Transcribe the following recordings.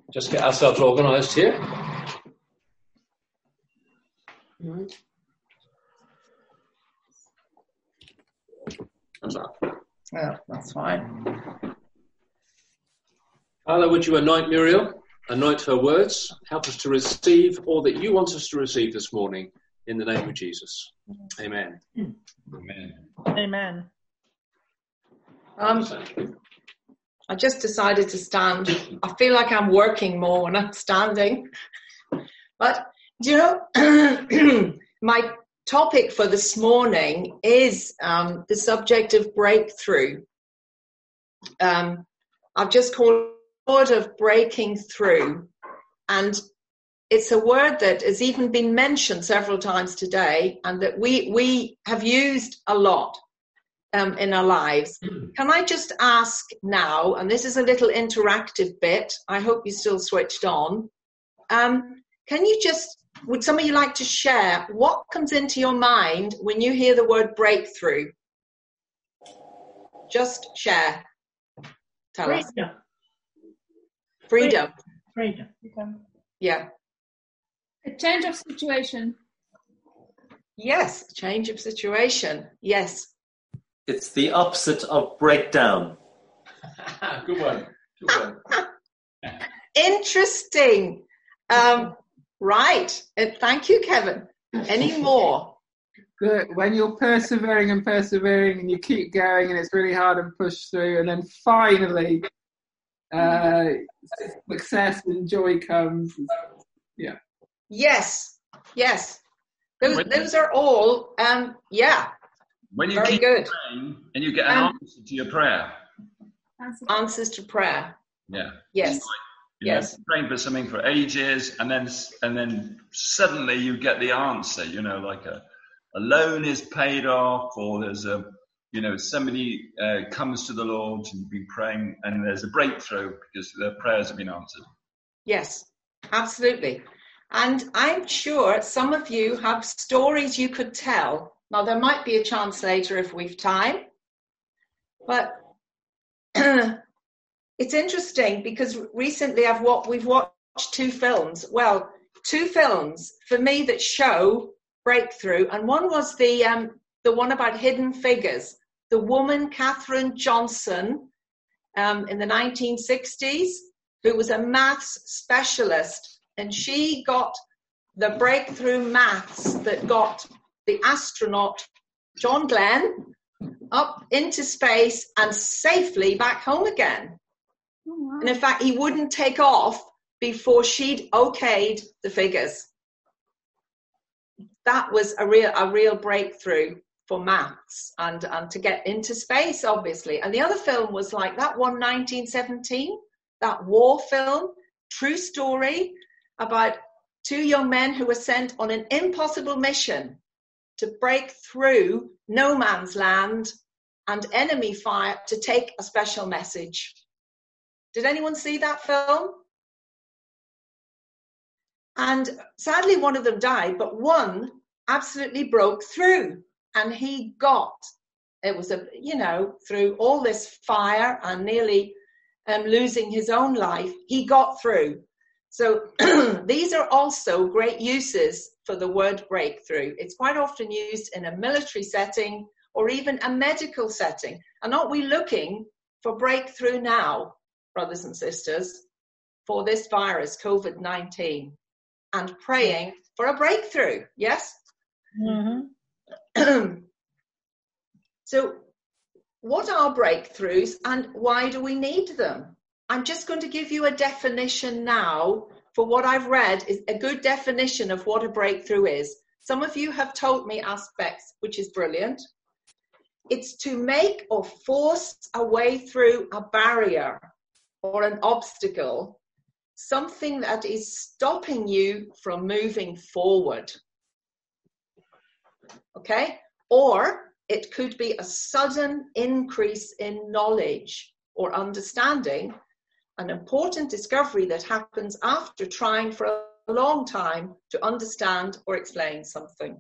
Just get ourselves organised here. How's that? Yeah, that's fine. Father, would you anoint Muriel, anoint her words, help us to receive all that you want us to receive this morning in the name of Jesus. Amen. Amen. Amen. I just decided to stand. I feel like I'm working more when I'm standing. But, you know, my topic for this morning is the subject of breakthrough. I've just called it a word of breaking through. And it's a word that has even been mentioned several times today and that we have used a lot in our lives. Can I just ask now, and this is a little interactive bit, I hope you're still switched on. Can you would some of you like to share what comes into your mind when you hear the word breakthrough? Just share. Tell us. Freedom. Yeah. A change of situation. Yes, change of situation. Yes. It's the opposite of breakdown. Good one. Good one. Interesting. Right. Thank you, Kevin. Any more? Good. When you're persevering and you keep going and it's really hard and push through and then finally success and joy comes. Yeah. Yes. Those are all, yeah. When you Very keep good. praying and you get an answer to your prayer. Answers to prayer. Yeah. Yes. Yes. Praying for something for ages and then suddenly you get the answer, you know, like a loan is paid off or there's somebody comes to the Lord and you've been praying and there's a breakthrough because their prayers have been answered. Yes, absolutely. And I'm sure some of you have stories you could tell. Now, there might be a chance later if we've time. But it's interesting because recently we've watched two films. Well, two films for me that show breakthrough. And one was the one about Hidden Figures. The woman, Katherine Johnson, in the 1960s, who was a maths specialist. And she got the breakthrough maths that got the astronaut John Glenn up into space and safely back home again. Oh, wow. And in fact, he wouldn't take off before she'd okayed the figures. That was a real breakthrough for maths and to get into space, obviously. And the other film was like that one, 1917, that war film, true story about two young men who were sent on an impossible mission to break through no man's land and enemy fire to take a special message. Did anyone see that film? And sadly, one of them died, but one absolutely broke through. And he got, it was through all this fire and nearly losing his own life, he got through. So these are also great uses for the word breakthrough. It's quite often used in a military setting or even a medical setting. And aren't we looking for breakthrough now, brothers and sisters, for this virus, COVID-19, and praying for a breakthrough? Yes? Mm-hmm. So what are breakthroughs and why do we need them? I'm just going to give you a definition now for what I've read is a good definition of what a breakthrough is. Some of you have told me aspects, which is brilliant. It's to make or force a way through a barrier or an obstacle, something that is stopping you from moving forward. Okay? Or it could be a sudden increase in knowledge or understanding, an important discovery that happens after trying for a long time to understand or explain something.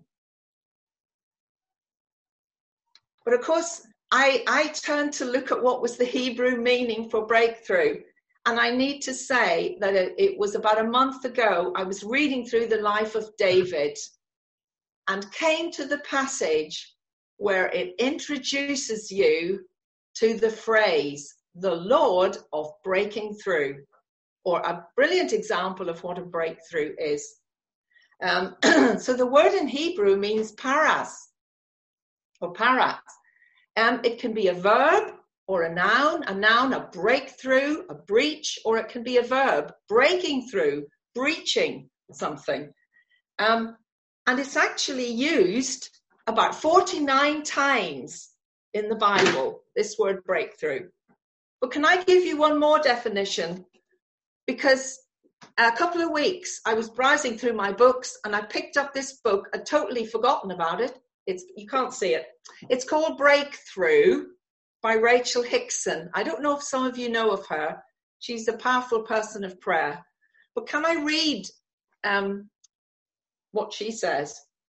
But of course, I turned to look at what was the Hebrew meaning for breakthrough. And I need to say that it was about a month ago, I was reading through the life of David and came to the passage where it introduces you to the phrase, the Lord of breaking through, or a brilliant example of what a breakthrough is. So the word in Hebrew means paras, or paras. It can be a verb or a noun, a breakthrough, a breach, or it can be a verb, breaking through, breaching something. And it's actually used about 49 times in the Bible, this word breakthrough. But can I give you one more definition? Because a couple of weeks I was browsing through my books and I picked up this book. I'd totally forgotten about it. You can't see it. It's called Breakthrough by Rachel Hickson. I don't know if some of you know of her. She's a powerful person of prayer. But can I read what she says?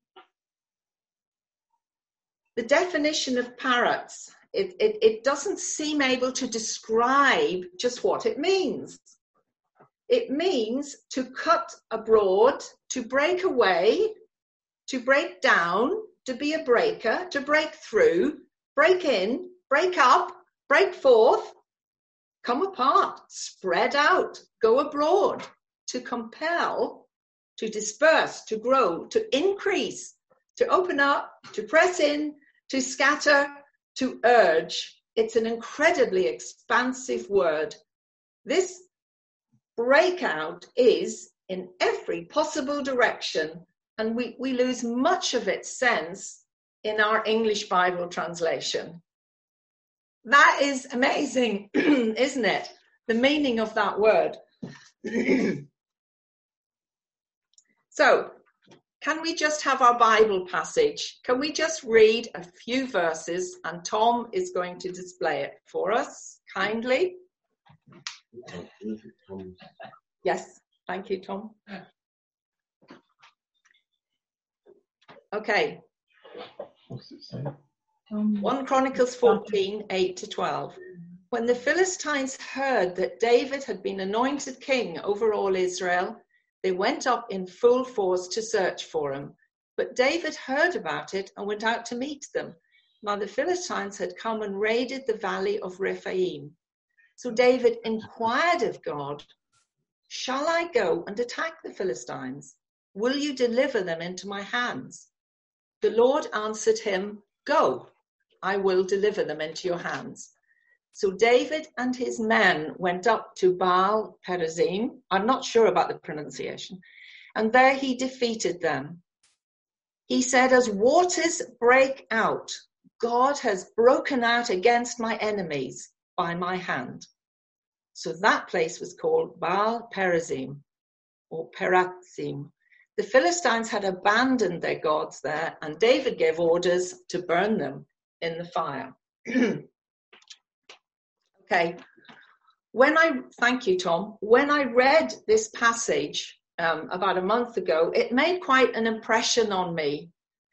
The definition of parrots, it doesn't seem able to describe just what it means. It means to cut abroad, to break away, to break down, to be a breaker, to break through, break in, break up, break forth, come apart, spread out, go abroad, to compel, to disperse, to grow, to increase, to open up, to press in, to scatter, to urge. It's an incredibly expansive word. This breakout is in every possible direction, and we lose much of its sense in our English Bible translation. That is amazing, isn't it? The meaning of that word. So, can we just have our Bible passage? Can we just read a few verses, and Tom is going to display it for us kindly? Yes, thank you, Tom. Okay. What's it say? 1 Chronicles 14, 8-12. When the Philistines heard that David had been anointed king over all Israel, they went up in full force to search for him. But David heard about it and went out to meet them. Now the Philistines had come and raided the valley of Rephaim. So David inquired of God, "Shall I go and attack the Philistines? Will you deliver them into my hands?" The Lord answered him, "Go, I will deliver them into your hands." So David and his men went up to Baal Perazim. I'm not sure about the pronunciation. And there he defeated them. He said, "As waters break out, God has broken out against my enemies by my hand." So that place was called Baal Perazim, or Perazim. The Philistines had abandoned their gods there, and David gave orders to burn them in the fire. Okay. Thank you, Tom. When I read this passage about a month ago, it made quite an impression on me,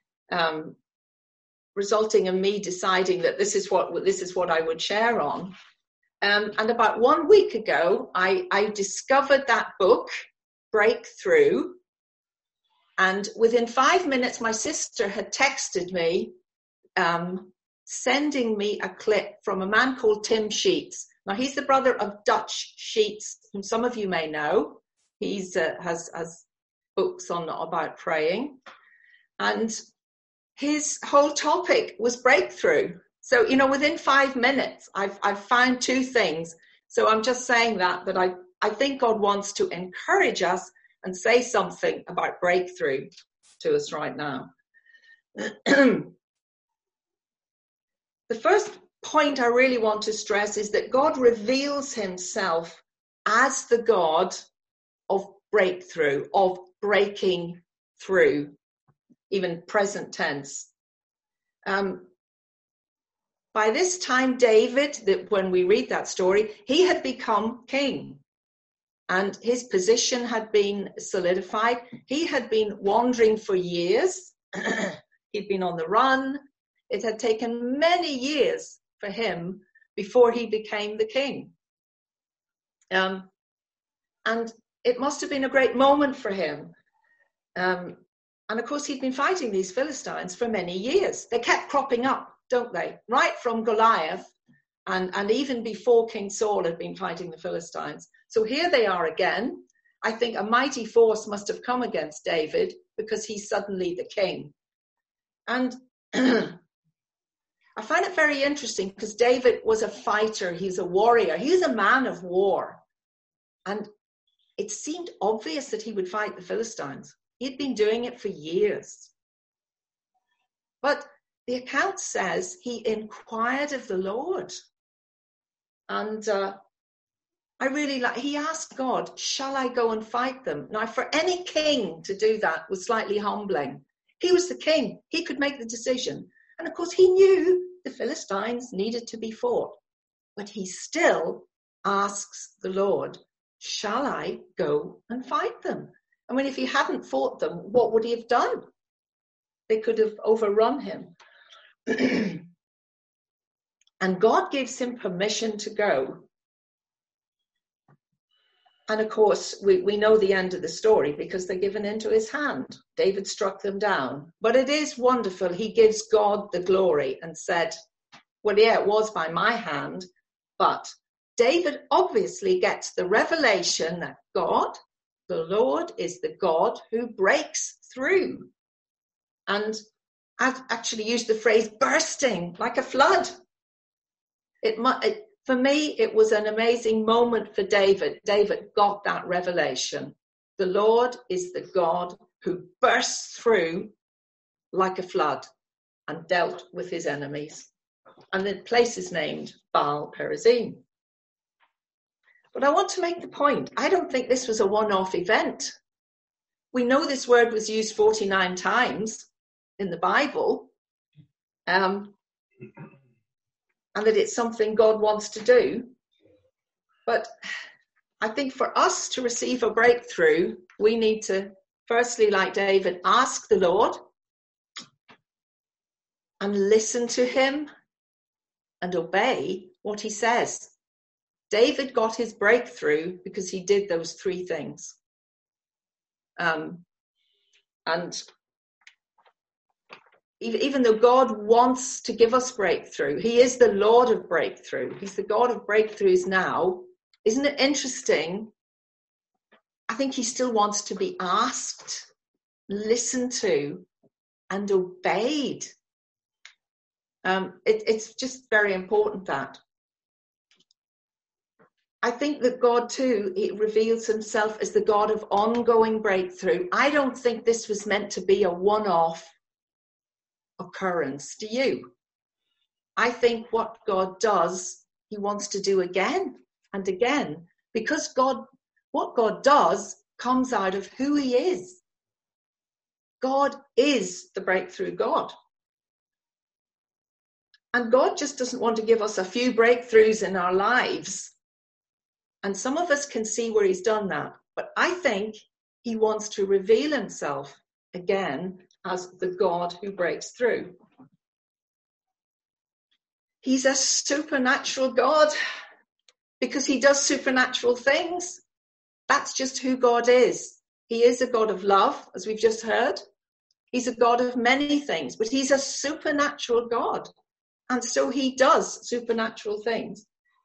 resulting in me deciding that this is what I would share on. And about 1 week ago, I discovered that book, Breakthrough. And within 5 minutes, my sister had texted me, sending me a clip from a man called Tim Sheets. Now, he's the brother of Dutch Sheets, whom some of you may know. He's has books about praying. And his whole topic was breakthrough. So, within 5 minutes, I've found two things. So I'm just saying that I think God wants to encourage us and say something about breakthrough to us right now. The first point I really want to stress is that God reveals himself as the God of breakthrough, of breaking through, even present tense. By this time, David, when we read that story, he had become king and his position had been solidified. He had been wandering for years. He'd been on the run. It had taken many years for him before he became the king. And it must have been a great moment for him. And of course, he'd been fighting these Philistines for many years. They kept cropping up, don't they? Right from Goliath, and even before King Saul had been fighting the Philistines. So here they are again. I think a mighty force must have come against David because he's suddenly the king. And I find it very interesting because David was a fighter. He's a warrior. He's a man of war. And it seemed obvious that he would fight the Philistines. He'd been doing it for years. But the account says he inquired of the Lord. And I really like, he asked God, shall I go and fight them? Now, for any king to do that was slightly humbling. He was the king. He could make the decision. And of course, he knew the Philistines needed to be fought. But he still asks the Lord, shall I go and fight them? I mean, if he hadn't fought them, what would he have done? They could have overrun him. And God gives him permission to go. And of course, we know the end of the story because they're given into his hand. David struck them down. But it is wonderful. He gives God the glory and said, well, yeah, it was by my hand. But David obviously gets the revelation that God, the Lord, is the God who breaks through. And I've actually used the phrase bursting like a flood. For me, it was an amazing moment for David. David got that revelation. The Lord is the God who bursts through like a flood and dealt with his enemies. And the place is named Baal Perazim. But I want to make the point, I don't think this was a one-off event. We know this word was used 49 times in the Bible. And that it's something God wants to do. But I think for us to receive a breakthrough, we need to, firstly, like David, ask the Lord and listen to him and obey what he says. David got his breakthrough because he did those three things. And even though God wants to give us breakthrough, he is the Lord of breakthrough. He's the God of breakthroughs now. Isn't it interesting? I think he still wants to be asked, listened to, and obeyed. It's just very important that. I think that God too, he reveals himself as the God of ongoing breakthrough. I don't think this was meant to be a one-off occurrence. Do you? I think what God does, he wants to do again and again, because what God does comes out of who he is. God is the breakthrough God. And God just doesn't want to give us a few breakthroughs in our lives. And some of us can see where he's done that. But I think he wants to reveal himself again as the God who breaks through. He's a supernatural God because he does supernatural things. That's just who God is. He is a God of love, as we've just heard. He's a God of many things, but he's a supernatural God. And so he does supernatural things.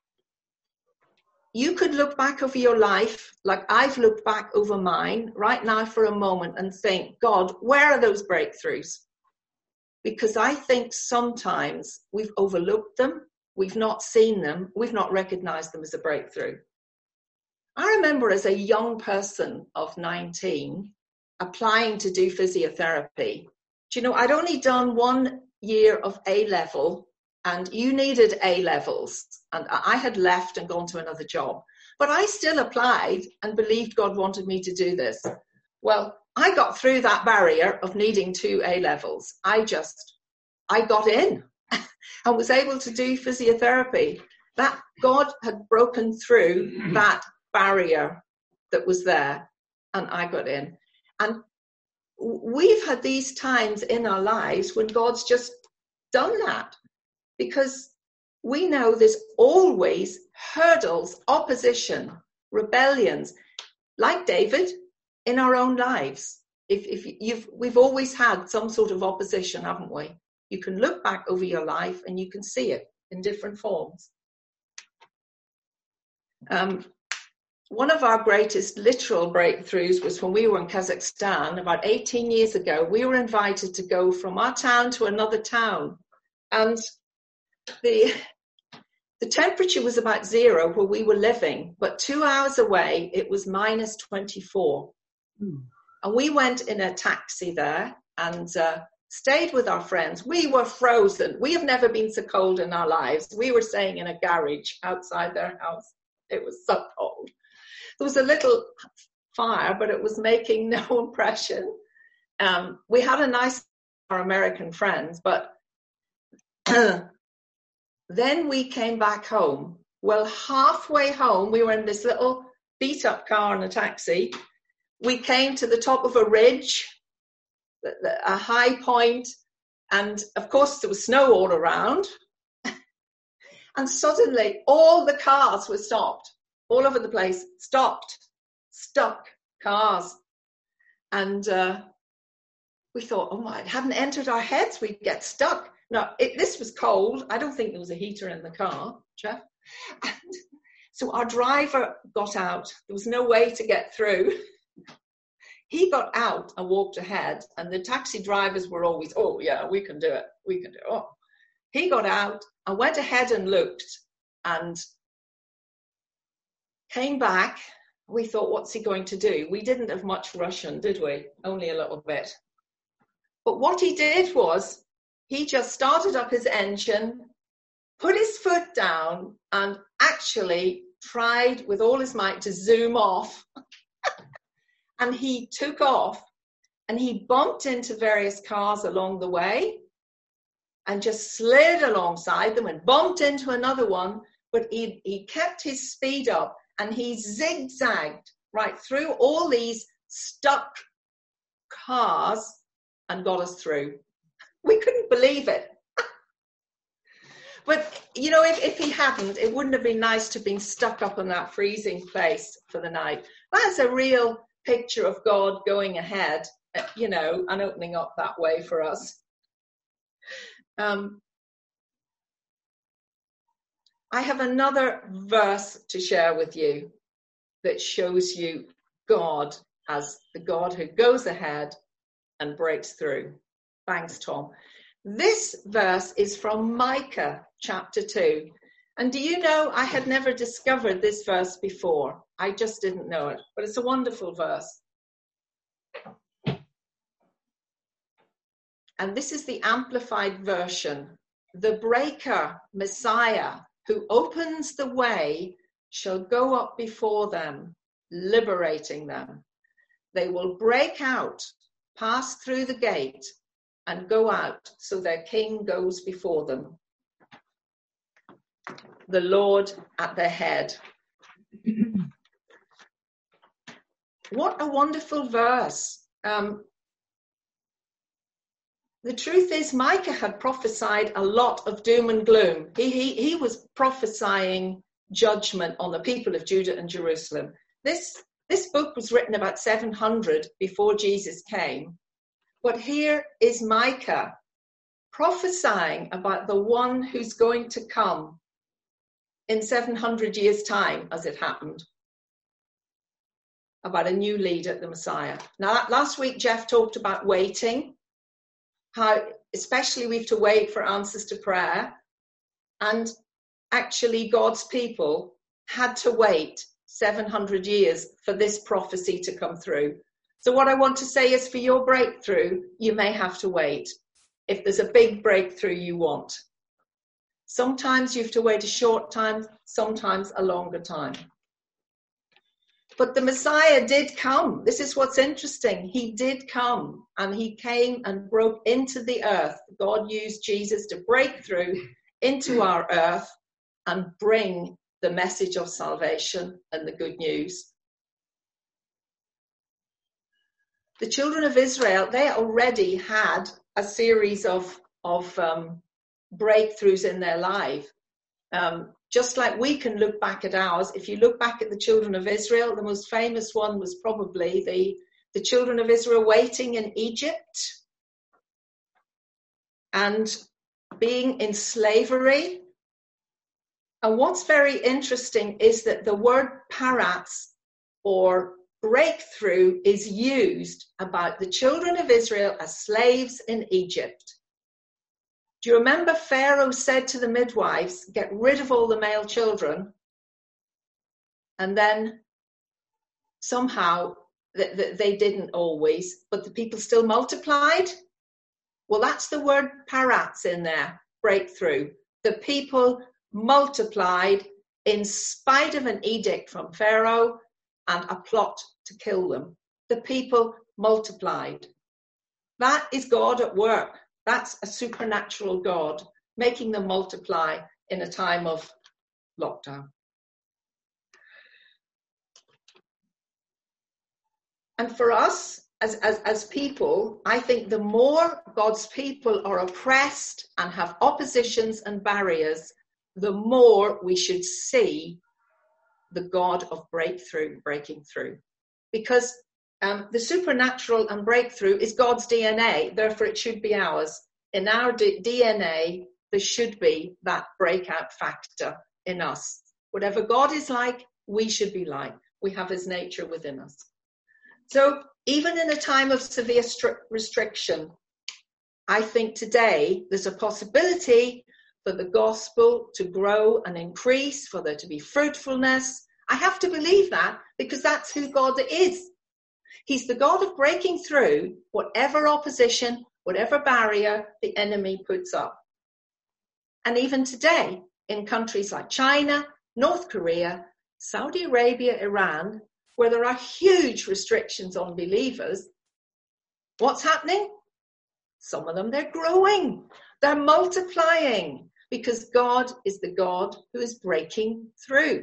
You could look back over your life, like I've looked back over mine right now for a moment and think, God, where are those breakthroughs? Because I think sometimes we've overlooked them, we've not seen them, we've not recognized them as a breakthrough. I remember as a young person of 19 applying to do physiotherapy. Do you know, I'd only done 1 year of A-level, and you needed A-levels, and I had left and gone to another job. But I still applied and believed God wanted me to do this. Well, I got through that barrier of needing 2 A-levels. I got in and was able to do physiotherapy. That God had broken through that barrier that was there, and I got in. And we've had these times in our lives when God's just done that. Because we know there's always hurdles, opposition. rebellions, like David, in our own lives. We've always had some sort of opposition, haven't we? You can look back over your life and you can see it in different forms. One of our greatest literal breakthroughs was when we were in Kazakhstan about 18 years ago. We were invited to go from our town to another town, and the temperature was about 0 where we were living, but 2 hours away it was minus 24. And we went in a taxi there and stayed with our friends. We were frozen. We have never been so cold in our lives. We were staying in a garage outside their house. It was so cold. There was a little fire, but it was making no impression. We had a nice, our American friends, but then we came back home. Well, halfway home, we were in this little beat-up car in a taxi. We came to the top of a ridge, a high point, and of course there was snow all around. And suddenly all the cars were stopped. All over the place, stopped, stuck cars. And we thought, oh my, it hadn't entered our heads we'd get stuck. No, this was cold. I don't think there was a heater in the car, Jeff. And so our driver got out. There was no way to get through. He got out and walked ahead, and the taxi drivers were always, oh yeah, we can do it. We can do it. Oh. He got out and went ahead and looked and came back. We thought, what's he going to do? We didn't have much Russian, did we? Only a little bit. But what he did was he just started up his engine, put his foot down, and actually tried with all his might to zoom off. And he took off and he bumped into various cars along the way and just slid alongside them and bumped into another one. But he kept his speed up and he zigzagged right through all these stuck cars and got us through. We couldn't believe it. But, you know, if he hadn't, it wouldn't have been nice to have been stuck up in that freezing place for the night. That's a real picture of God going ahead, you know, and opening up that way for us. I have another verse to share with you that shows you God as the God who goes ahead and breaks through. Thanks, Tom. This verse is from Micah chapter 2. And do you know, I had never discovered this verse before. I just didn't know it, but it's a wonderful verse. And this is the amplified version. The breaker, Messiah, who opens the way, shall go up before them, liberating them. They will break out, pass through the gate, and go out, so their king goes before them. The Lord at their head. What a wonderful verse. The truth is, Micah had prophesied a lot of doom and gloom. He was prophesying judgment on the people of Judah and Jerusalem. This book was written about 700 before Jesus came. But here is Micah prophesying about the one who's going to come in 700 years' time, as it happened, about a new leader, the Messiah. Now, last week, Jeff talked about waiting, how especially we have to wait for answers to prayer. And actually, God's people had to wait 700 years for this prophecy to come through. So what I want to say is, for your breakthrough, you may have to wait. If there's a big breakthrough you want. Sometimes you have to wait a short time, sometimes a longer time. But the Messiah did come. This is what's interesting. He did come, and he came and broke into the earth. God used Jesus to break through into our earth and bring the message of salvation and the good news. The children of Israel, they already had a series of breakthroughs in their life. just like we can look back at ours. If you look back at the children of Israel, the most famous one was probably the children of Israel waiting in Egypt and being in slavery. And what's very interesting is that the word paratz, or breakthrough, is used about the children of Israel as slaves in Egypt. Do you remember Pharaoh said to the midwives, get rid of all the male children? And then somehow they didn't always, but the people still multiplied. Well, that's the word paratz in there, breakthrough. The people multiplied in spite of an edict from Pharaoh and a plot to kill them. The people multiplied. That is God at work. That's a supernatural God making them multiply in a time of lockdown. And for us as people, I think the more God's people are oppressed and have oppositions and barriers, the more we should see the God of breakthrough breaking through. Because the supernatural and breakthrough is God's DNA, therefore it should be ours. In our DNA, there should be that breakout factor in us. Whatever God is like, we should be like. We have his nature within us. So even in a time of severe restriction, I think today there's a possibility for the gospel to grow and increase, for there to be fruitfulness. I have to believe that because that's who God is. He's the God of breaking through whatever opposition, whatever barrier the enemy puts up. And even today, in countries like China, North Korea, Saudi Arabia, Iran, where there are huge restrictions on believers, what's happening? Some of them, they're growing. They're multiplying because God is the God who is breaking through.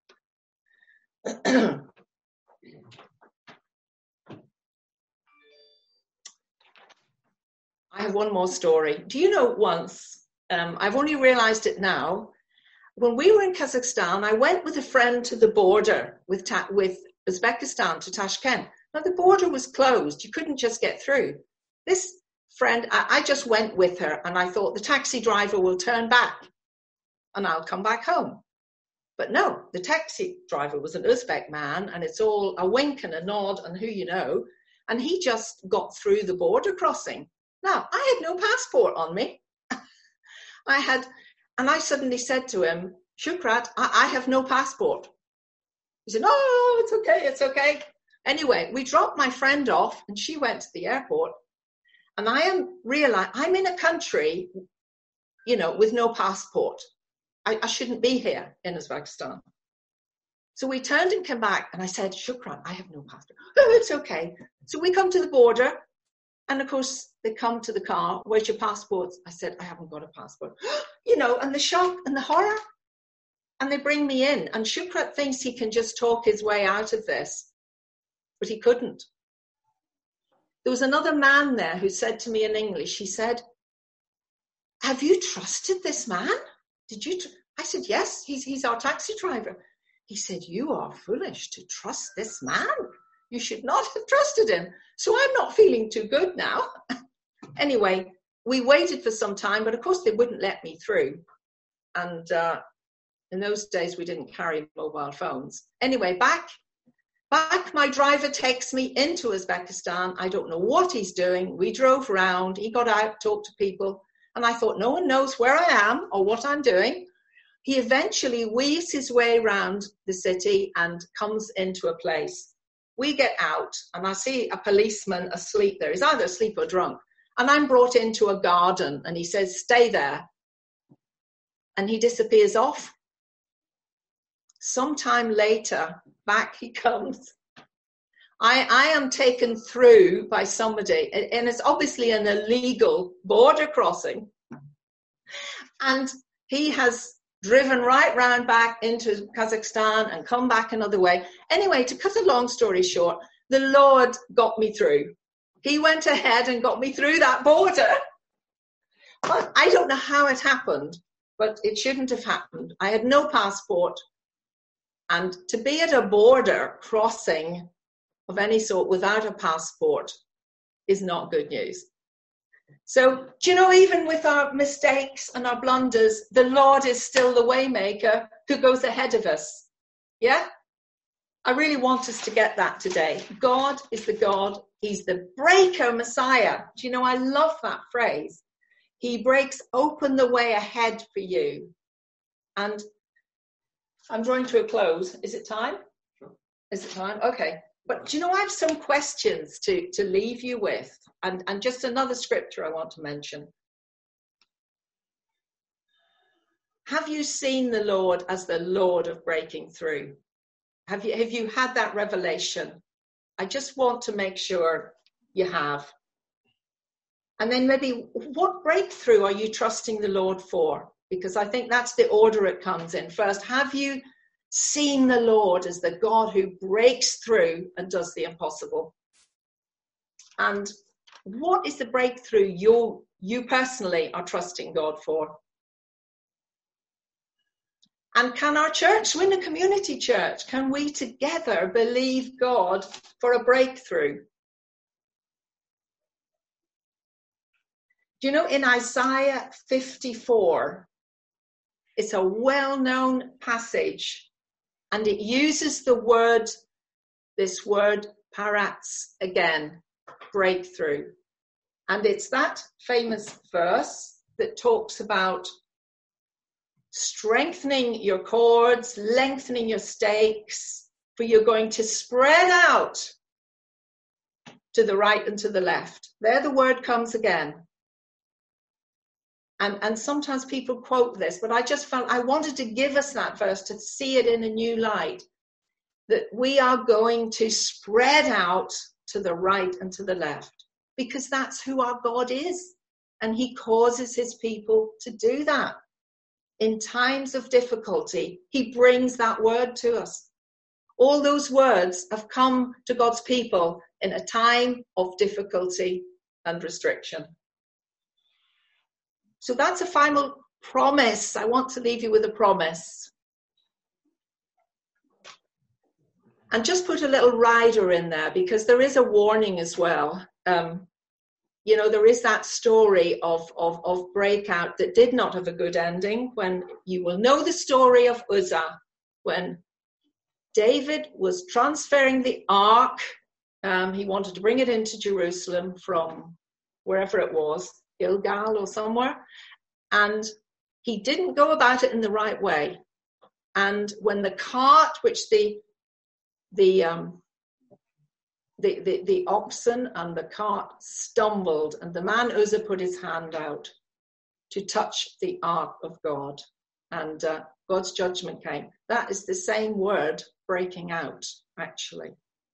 I have one more story. Do you know once, I've only realized it now, when we were in Kazakhstan, I went with a friend to the border with Uzbekistan to Tashkent. Now the border was closed. You couldn't just get through. This friend, I just went with her and I thought the taxi driver will turn back and I'll come back home. But no, the taxi driver was an Uzbek man and it's all a wink and a nod and who you know. And he just got through the border crossing. Now, I had no passport on me. And I suddenly said to him, Shukrat, I have no passport. He said, oh, it's okay. Anyway, we dropped my friend off and she went to the airport. And I'm in a country, with no passport. I shouldn't be here in Uzbekistan. So we turned and came back and I said, Shukran, I have no passport. Oh, it's okay. So we come to the border and of course they come to the car. Where's your passports? I said, I haven't got a passport. And the shock and the horror. And they bring me in and Shukrat thinks he can just talk his way out of this, but he couldn't. There was another man there who said to me in English, he said, have you trusted this man? Did you? I said, yes, he's our taxi driver. He said, you are foolish to trust this man. You should not have trusted him. So I'm not feeling too good now. Anyway, we waited for some time, but of course they wouldn't let me through. And in those days, we didn't carry mobile phones. Anyway, back, my driver takes me into Uzbekistan. I don't know what he's doing. We drove around. He got out, talked to people. And I thought, no one knows where I am or what I'm doing. He eventually weaves his way around the city and comes into a place. We get out and I see a policeman asleep there. He's either asleep or drunk. And I'm brought into a garden and he says, stay there. And he disappears off. Sometime later, back he comes. I am taken through by somebody, and it's obviously an illegal border crossing. And he has driven right round back into Kazakhstan and come back another way. Anyway, to cut a long story short, the Lord got me through. He went ahead and got me through that border. But I don't know how it happened, but it shouldn't have happened. I had no passport, and to be at a border crossing of any sort without a passport is not good news. So, do you know, even with our mistakes and our blunders, the Lord is still the waymaker who goes ahead of us. Yeah? I really want us to get that today. God is the God. He's the breaker Messiah. Do you know, I love that phrase. He breaks open the way ahead for you. And I'm drawing to a close. Is it time? Sure. Is it time? Okay. But do you know, I have some questions to leave you with. And just another scripture I want to mention. Have you seen the Lord as the Lord of breaking through? Have you had that revelation? I just want to make sure you have. And then maybe what breakthrough are you trusting the Lord for? Because I think that's the order it comes in. First, have you seen the Lord as the God who breaks through and does the impossible? And what is the breakthrough you personally are trusting God for? And can our church, we're in a community church, can we together believe God for a breakthrough? Do you know, in Isaiah 54, it's a well-known passage, and it uses this word paratz again, breakthrough. And it's that famous verse that talks about strengthening your cords, lengthening your stakes, for you're going to spread out to the right and to the left. There the word comes again. And sometimes people quote this, but I just felt I wanted to give us that verse to see it in a new light, that we are going to spread out to the right and to the left, because that's who our God is. And he causes his people to do that. In times of difficulty, he brings that word to us. All those words have come to God's people in a time of difficulty and restriction. So that's a final promise. I want to leave you with a promise. And just put a little rider in there, because there is a warning as well. You know, there is that story of breakout that did not have a good ending. When you will know the story of Uzzah, when David was transferring the ark, he wanted to bring it into Jerusalem from wherever it was, Gilgal or somewhere, and he didn't go about it in the right way. And when the cart, which the oxen and the cart stumbled, and the man Uzzah put his hand out to touch the ark of God, and God's judgment came. That is the same word, breaking out, actually.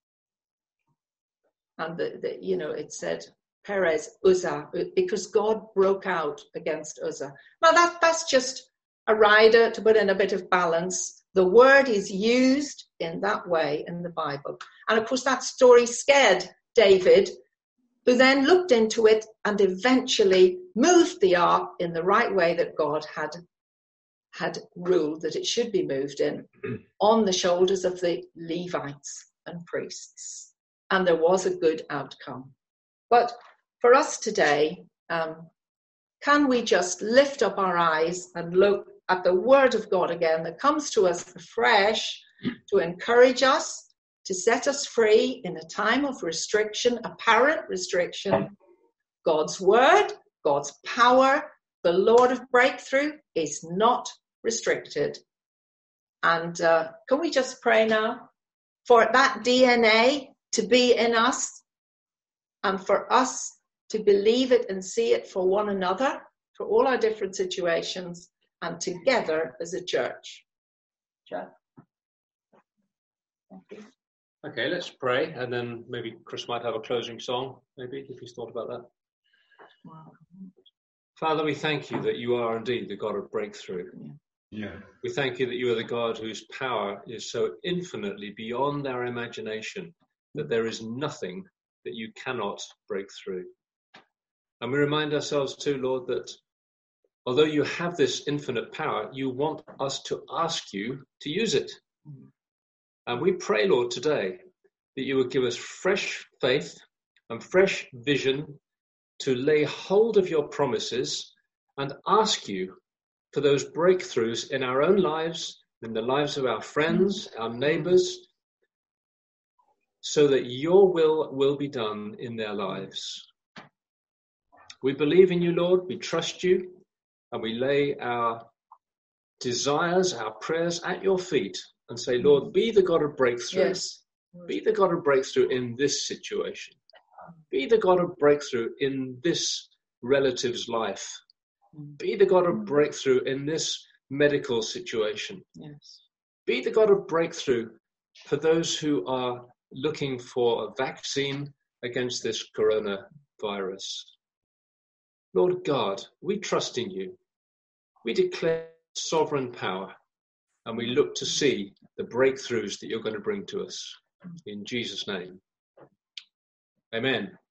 And you know, it said Perez Uzzah, because God broke out against Uzzah. Now that's just a rider to put in a bit of balance. The word is used in that way in the Bible. And of course that story scared David, who then looked into it and eventually moved the ark in the right way that God had ruled that it should be moved in, on the shoulders of the Levites and priests. And there was a good outcome. But for us today, can we just lift up our eyes and look at the word of God again that comes to us afresh to encourage us, to set us free in a time of restriction, apparent restriction. God's word, God's power, the Lord of breakthrough is not restricted. And can we just pray now for that DNA to be in us, and for us to believe it and see it for one another, for all our different situations, and together as a church. Jeff? Thank you. Okay, let's pray, and then maybe Chris might have a closing song, maybe, if he's thought about that. Wow. Father, we thank you that you are indeed the God of breakthrough. Yeah. We thank you that you are the God whose power is so infinitely beyond our imagination that there is nothing that you cannot break through. And we remind ourselves too, Lord, that although you have this infinite power, you want us to ask you to use it. And we pray, Lord, today that you would give us fresh faith and fresh vision to lay hold of your promises and ask you for those breakthroughs in our own lives, in the lives of our friends, our neighbors, so that your will be done in their lives. We believe in you, Lord. We trust you, and we lay our desires, our prayers at your feet and say, Lord, be the God of breakthrough. Yes. Be the God of breakthrough in this situation. Be the God of breakthrough in this relative's life. Be the God of breakthrough in this medical situation. Yes. Be the God of breakthrough for those who are looking for a vaccine against this coronavirus. Lord God, we trust in you. We declare sovereign power, and we look to see the breakthroughs that you're going to bring to us. In Jesus' name. Amen.